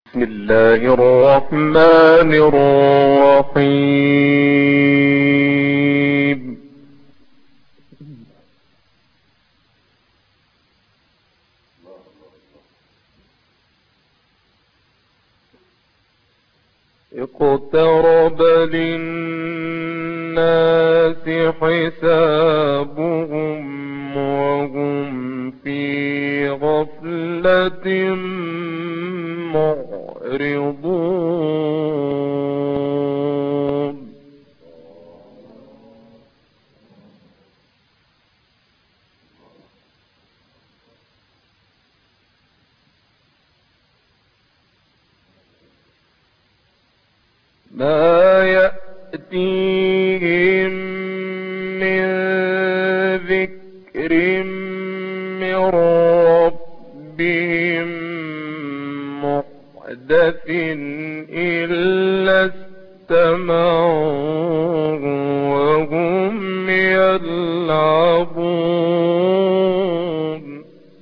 بسم الله الرحمن الرحيم. اقترب للناس حسابهم وهم في غفلة معرضون. ما يأتيهم من ذكر من ربهم محدث إلا استمعوه وهم يلعبون.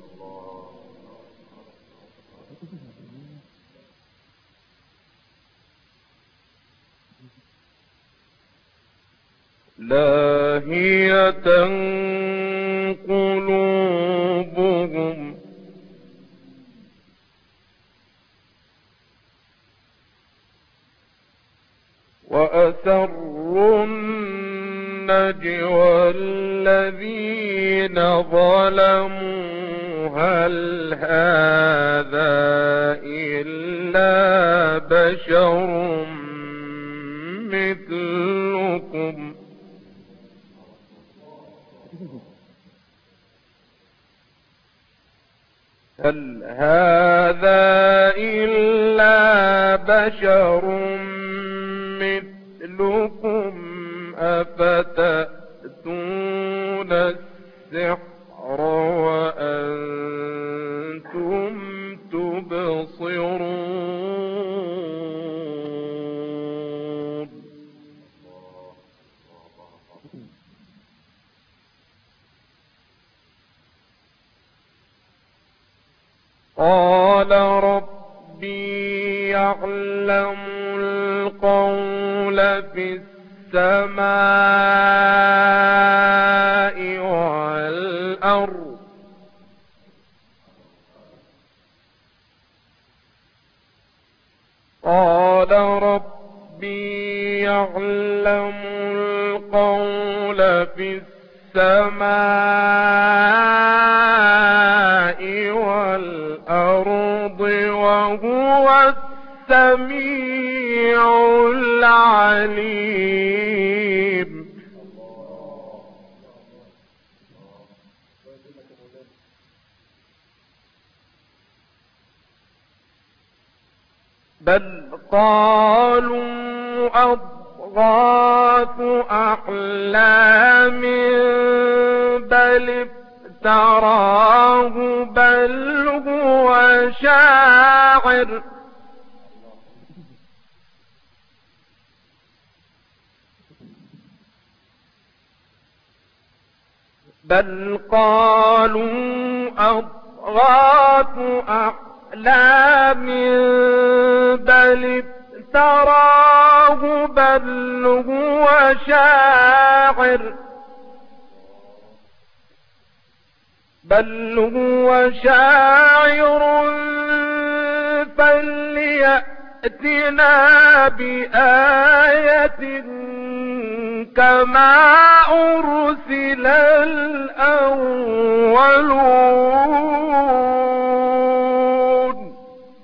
لاهية قلوبهم وأسروا النجوى الذين ظلموا هل هذا إلا بشر مثلكم هل هذا إلا بشر مثلكم أفتأتون السحر وأنتم تبصرون. قال ربي يعلم القول في السماء والأرض قال ربي يعلم القول في السماء والأرض وهو السميع العليم. بل قالوا أضغاث أحلام بل افتراه بل هو شاعر بل قالوا أضغاث أحلام بل افتراه بل هو شاعر فليأتنا بآية كما أرسل الأولون.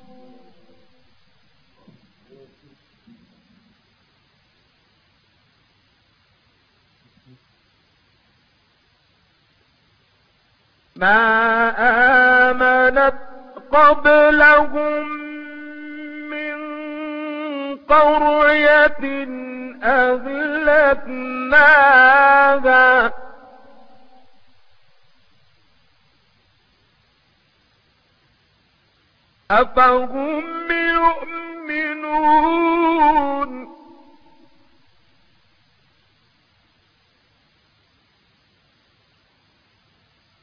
ما آمنت قبلهم من قرية أهلكناها أفهم يؤمنون.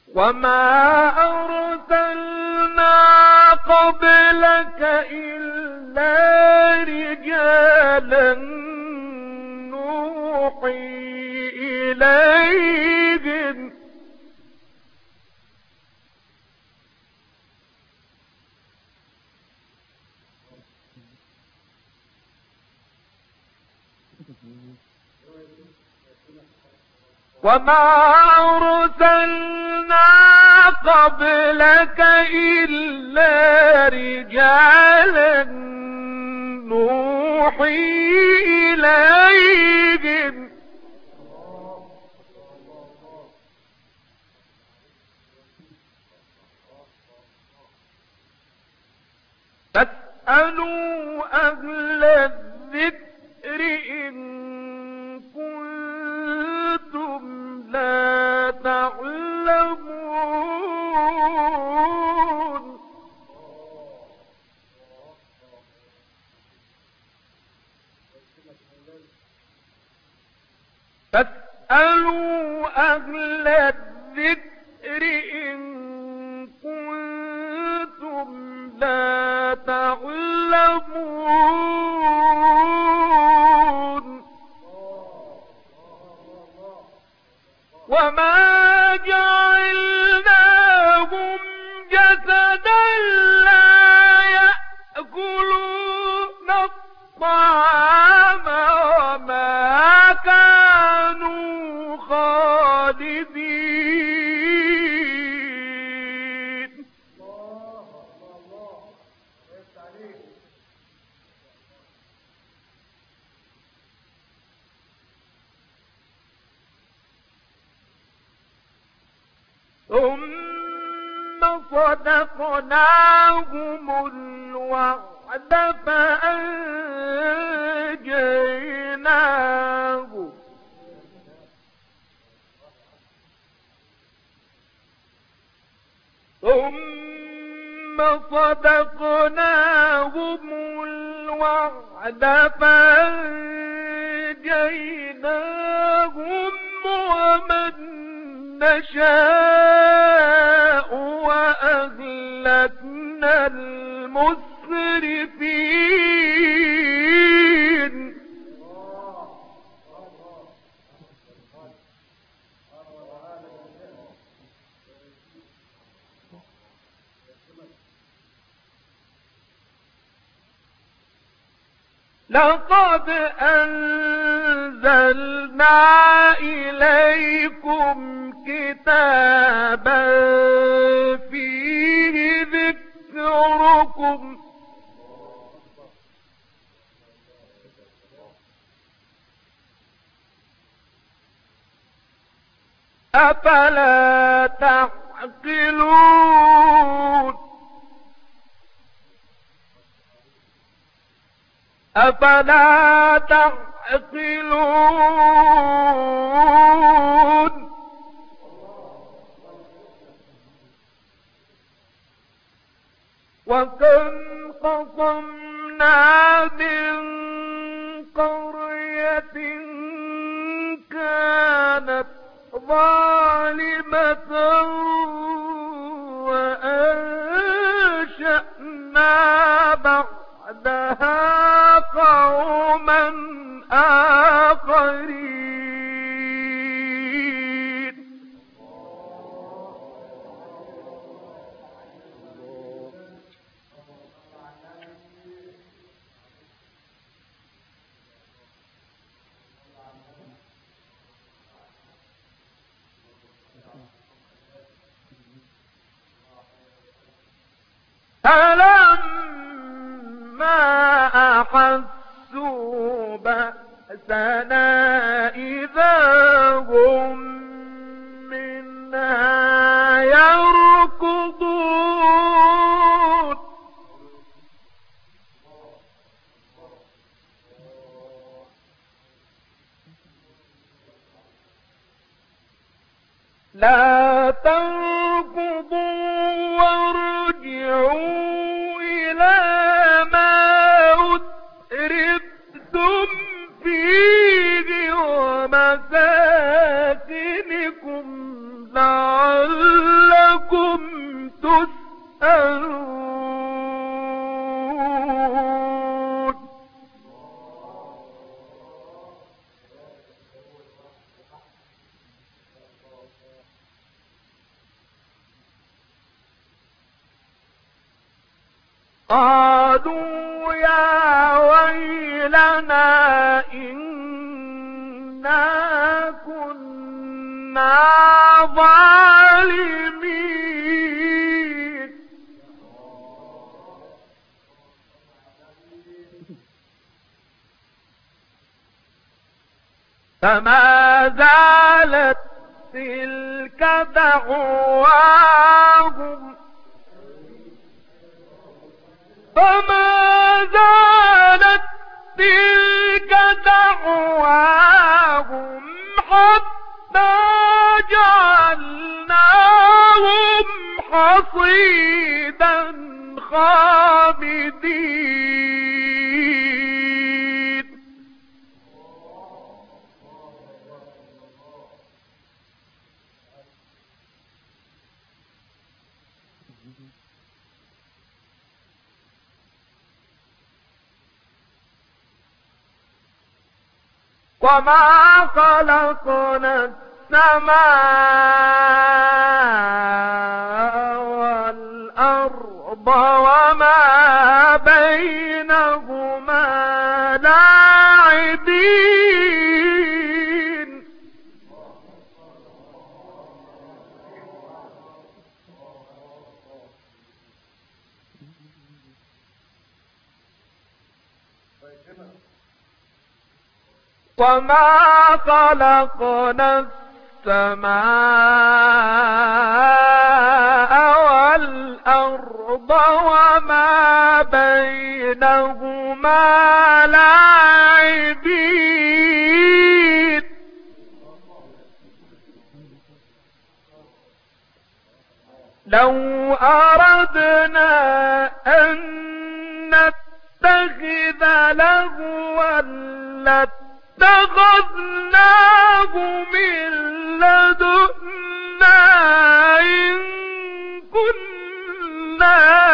وما أرسلنا قبلك إلا إلا رجالا نوحي إليهم وما أرسلنا قبلك إلا رجالا نوحي إليهم فاسألوا أهل الذكر إن كنتم لا تعلمون فاسألوا أهل الذكر إن كنتم لا تعلمون وما جعلناهم جسدا لا يأكلون الطعام وما كانوا خالدين ثم صدقناهم الوعد فأنجيناهم ومن نشاء وأهلكنا المسرفين لقد أنزلنا إليكم كتابا فيه ذكركم أفلا تعقلون أفلا تعقلون وكم قصمنا من قرية كانت ظالمة وأنشأنا بعدها قوما آخرين فلما أحسوا بأسنا إذا هم منها يركضون لا تركضوا وارجعوا إلى ما أترفتم فيه ومساكنكم لعلكم تسألون قالوا يا ويلنا إنا كنا ظالمين فما زالت تلك دعواهم حتى جعلناهم حصيدا خامدين وما خلقنا السماء والأرض وما بينهما لاعبين وما خلقنا السماء والأرض وما بينهما لاعبين لو أردنا أن نتخذ لهوا اتخذناه من لدنا إن كنا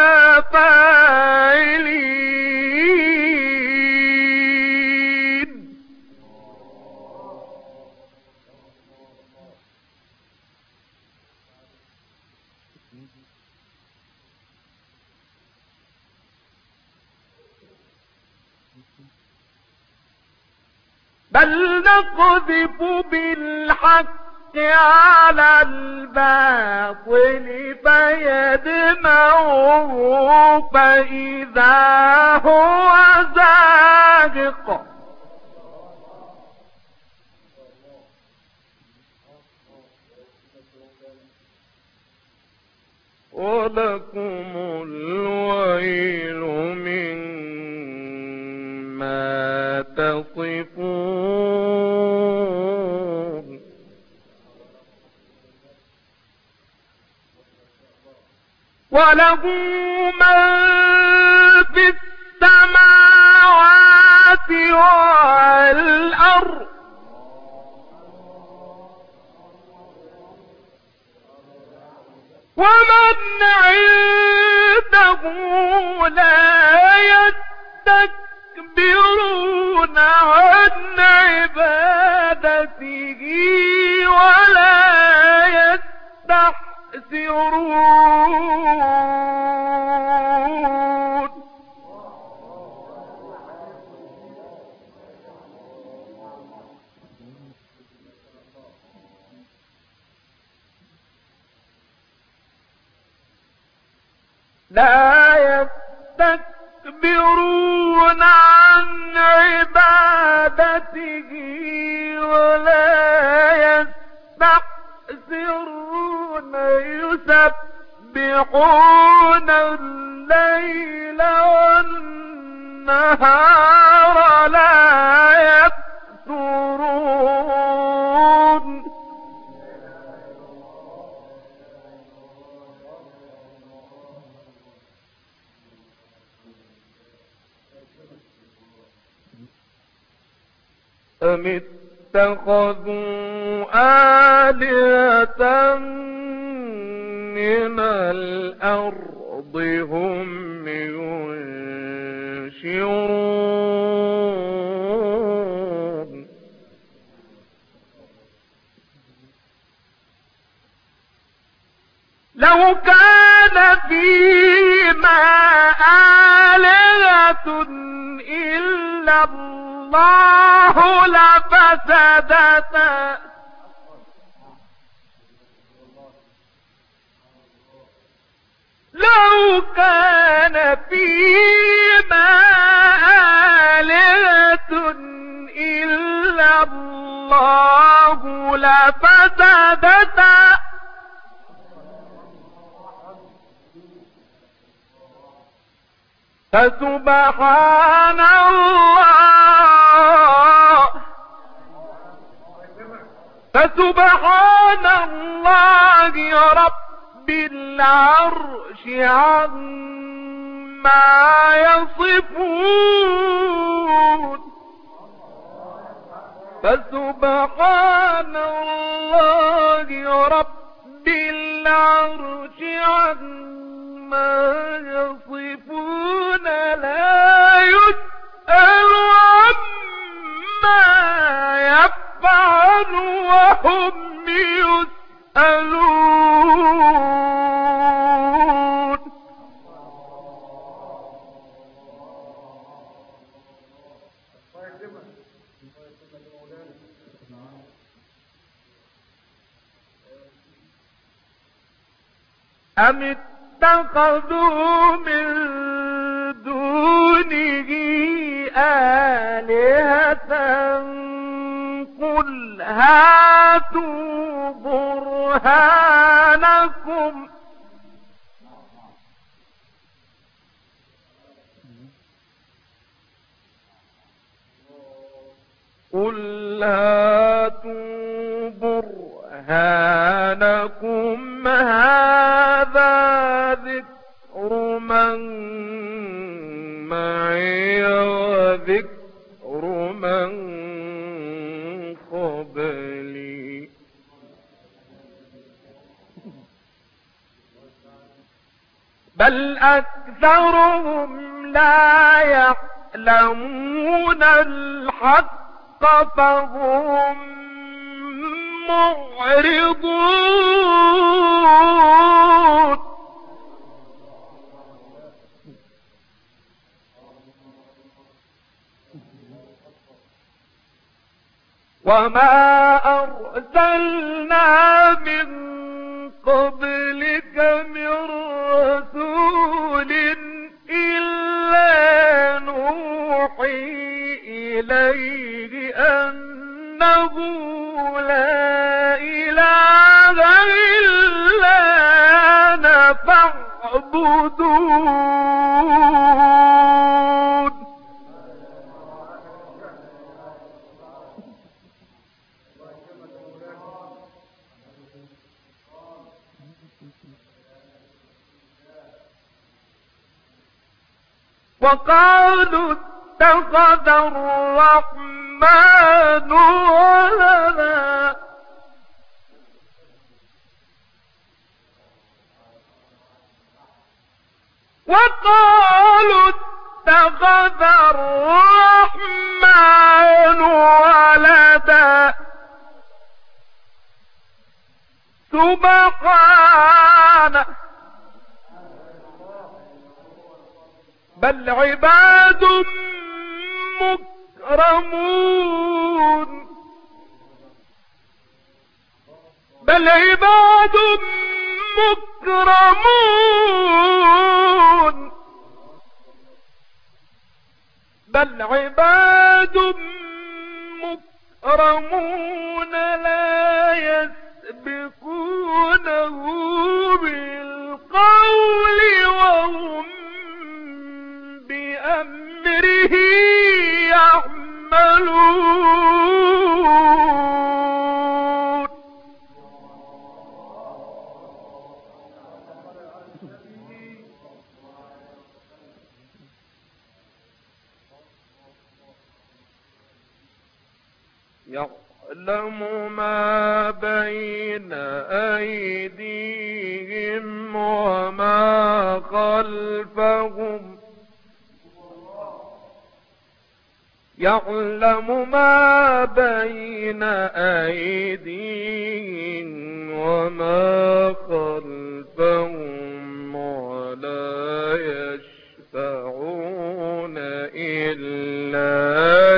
فاعلين بل نقذف بالحق على الباطل فيدمغه فإذا هو زاهق ولكم الويل مما تصفون وله من في السماوات والأرض ومن عنده لا يستكبرون عن عبادته ولا يستحسرون لا يستكبرون عن عبادته ولا يستحسرون يسبحون الليل والنهار لا يفترون أم اتخذوا آلهة من الأرض هم ينشرون لو كان فيما إلا الله لفسدتا. لو كان فيما آلهة إلا الله لفسدتا. فسبحان الله رب العرش عما يصفون. فسبحان الله رب العرش عما يصفون. لا يسأل عما يفعل وهم يسألون. أم اتخذوا من دونه آلهة قل هاتوا برهانكم هذا ذكر من معي وذكر من قبلي. بل أكثرهم لا يعلمون الحق فهم معرضون. وما أرسلنا من قبلك من رسول إلا نوحي إليه أنه لا إله إلا أنا فاعبدون. وقالوا اتخذ الرحمن ولدا. وقالوا اتخذ الرحمن ولدا. سبحانه بل عباد مكرمون. بل عباد مكرمون. بل عباد مكرمون لا يسبقونه بالقول وهم بأمره يعملون. يعلم ما بين أيديهم وما خلفهم. يعلم ما بين أيديهم وما خلفهم ولا يشفعون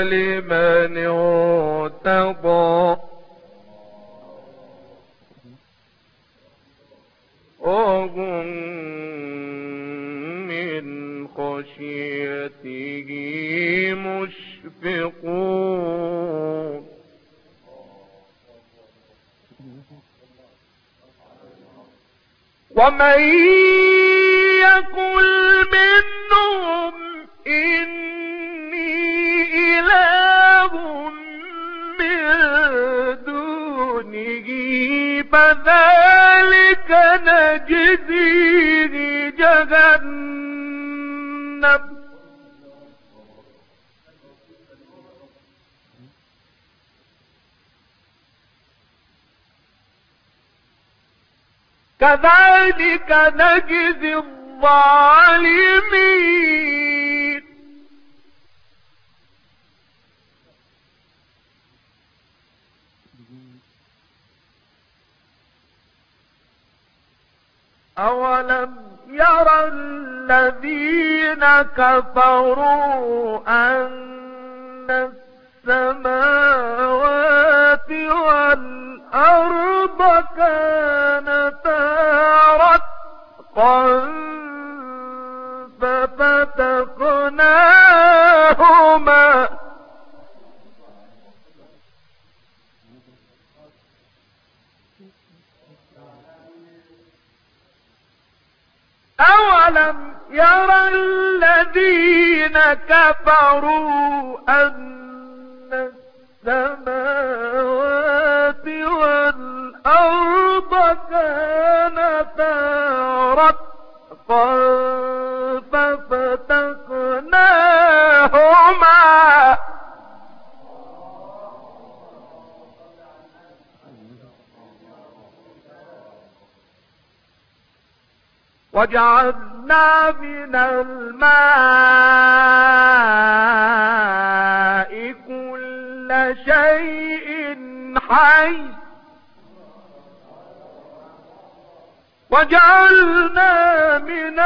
لمن ارتضى وهم من خشيته مشفقون ومن يقل منهم إني إله من دونه فذلك نجزيه جهنم كذلك نجزي الظالمين أولم يرى الذين كفروا أن السماوات والأرض كانتا رتقا ففتقناهما أولم يرى الذين كفروا أن السماوات والأرض كانتا رتقا ففتقناهما وجعلنا من الماء كل شيء حي وجعلنا من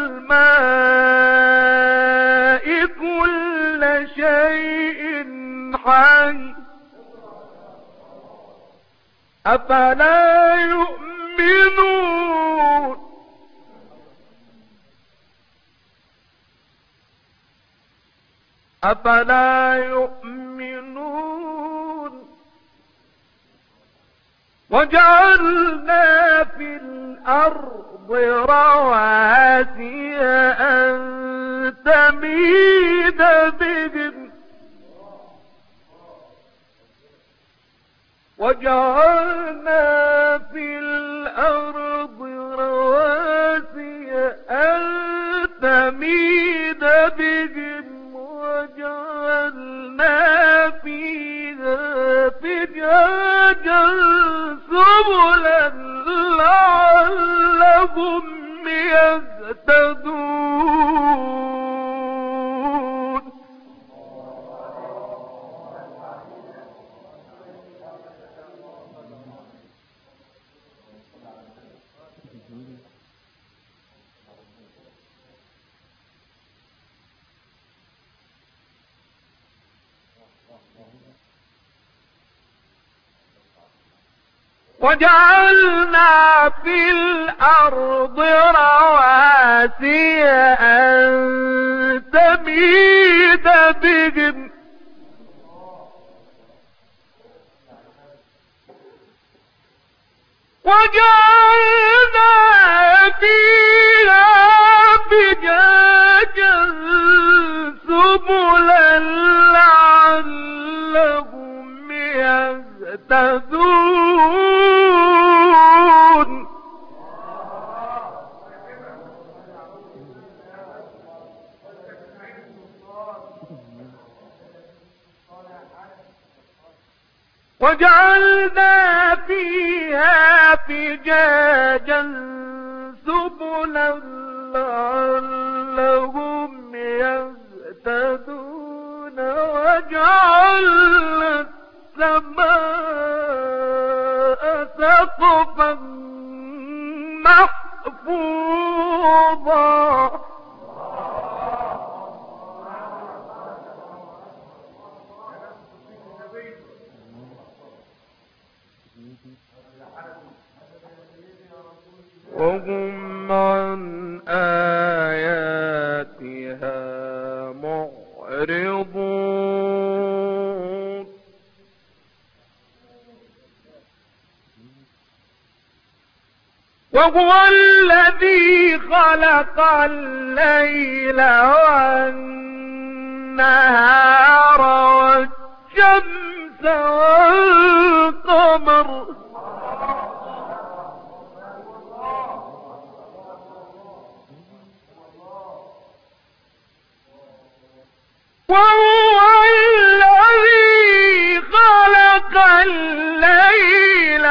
الماء كل شيء حي أفلا يؤمنون أفلا يؤمنون وجعلنا في الأرض رواسي أن تميد بهم وجعلنا في الأرض رواسي أن تميد بهم وجعلنا فيها فجاجا سبلا لعلهم يهتدون وجعلنا في الأرض رواسي أن تميد بهم وجعلنا فيها فجاجا سبلا لعلهم يهتدون وجعلنا فيها فجاجا سبلا لعلهم يهتدون وجعلنا السماء سقفا محفوظا. وهم عن آياتها معرضون وهو الذي خلق الليل والنهار والشمس والقمر وهو الذي خلق الليل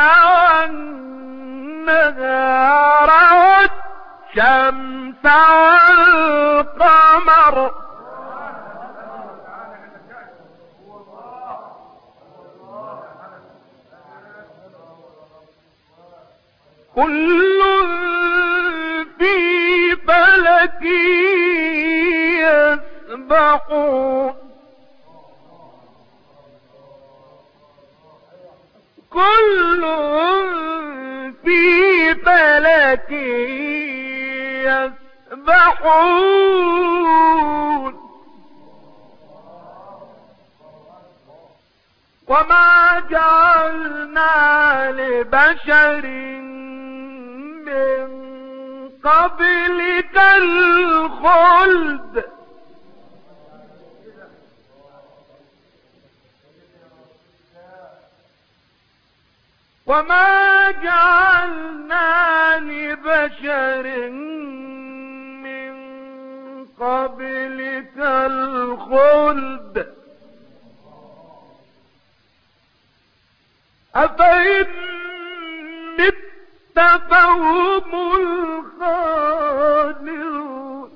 والنهار والشمس والقمر كل في فلك يسبحون كل في فلك يسبحون وما جعلنا لبشر من قبلك الخلد وما جعلنا لبشر من قبلك الخلد أفإن مت فهم الخالدون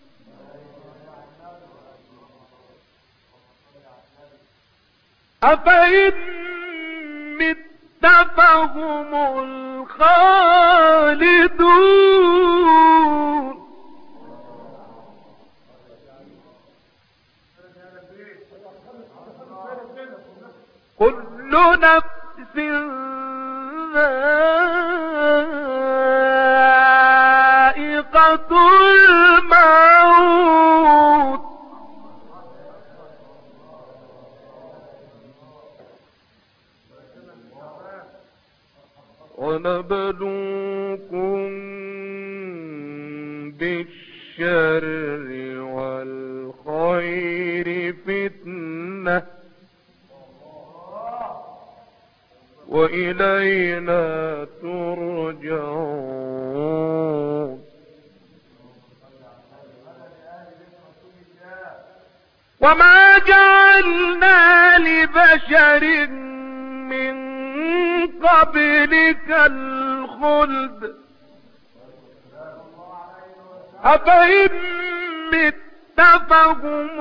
أفإن مت فهم الخالدون كل نفس ذائقة الموت ونبلوكم بالشر والخير فتنة وإلينا ترجعون وما جعلنا لبشر من قبلك الخلد أفإن مت فهم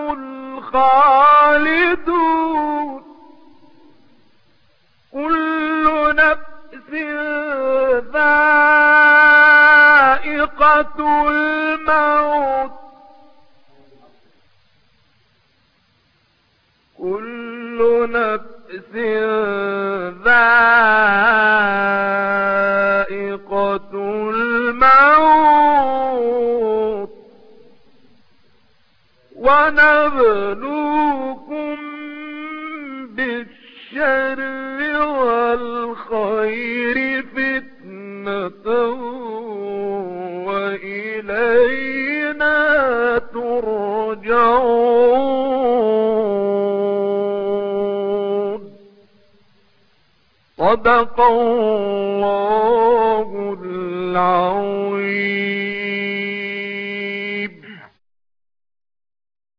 الخالدون كل نفس ذائقة الموت كل نفس ذائقة الموت ونبلوكم بالشر والخير فتنة وإلينا ترجعون صدق الله العظيم.